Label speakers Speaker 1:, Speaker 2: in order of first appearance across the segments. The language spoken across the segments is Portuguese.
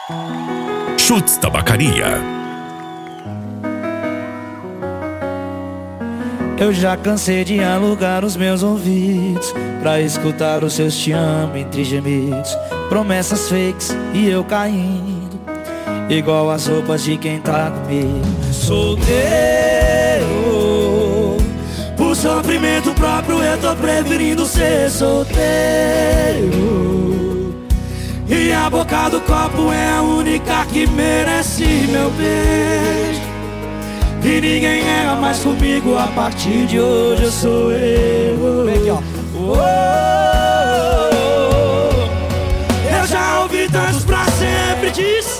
Speaker 1: Chutes Tabacaria.
Speaker 2: Eu já cansei de alugar os meus ouvidos pra escutar os seus te amo entre gemidos, promessas fakes e eu caindo igual as roupas de quem tá comigo. Solteiro, por sofrimento próprio eu tô preferindo ser solteiro. E a boca do copo é a única que merece meu beijo. E ninguém erra mais comigo, a partir de hoje eu sou eu. Eu já ouvi tantos pra sempre, diz.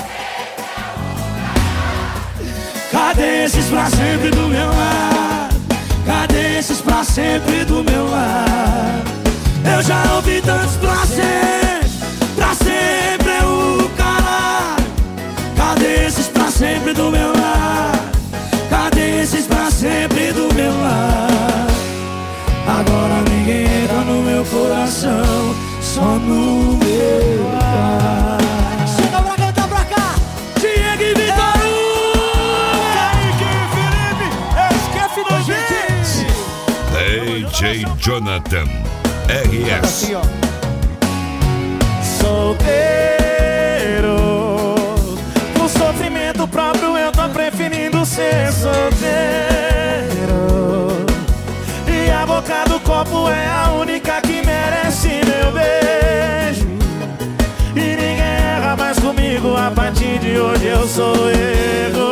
Speaker 2: Cadê esses pra sempre do meu lado? Cadê esses pra sempre do meu lado? Eu já ouvi tantos pra sempre é o caralho. Cadê esses pra sempre do meu lado? Cadê esses pra sempre do meu lado? Agora ninguém entra no meu coração, só no meu lar.
Speaker 3: Chega pra cantar pra cá,
Speaker 2: Diego e Vitor
Speaker 3: Kaique e Felipe, esquece do gente.
Speaker 1: DJ Jonathan RS.
Speaker 3: Assim, ó.
Speaker 2: Solteiro, por sofrimento próprio eu tô preferindo ser solteiro. E a boca do copo é a única que merece meu beijo. E ninguém erra mais comigo, a partir de hoje eu sou eu.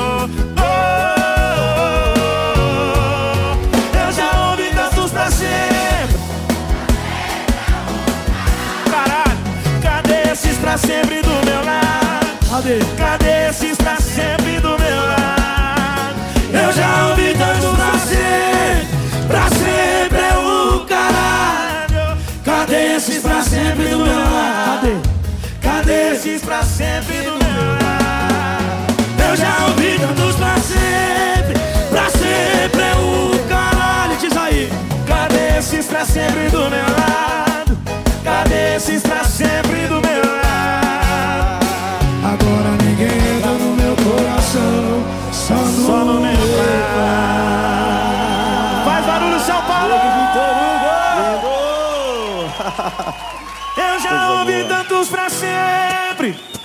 Speaker 2: Eu já ouvi tantos pra sempre. Caralho, cadê esses pra sempre do meu lado? Cadê esses pra sempre do meu lado? Eu já ouvi tantos pra sempre é o caralho. Cadê esses pra sempre do meu lado? Cadê esses pra sempre do meu lado? Eu já ouvi tantos pra sempre é o caralho. Diz aí, cadê esses pra sempre do meu lado? Cadê esses pra sempre do meu lado? Agora ninguém entra no meu coração, só no meu lar. Faz barulho, São Paulo! Eu já ouvi tantos pra sempre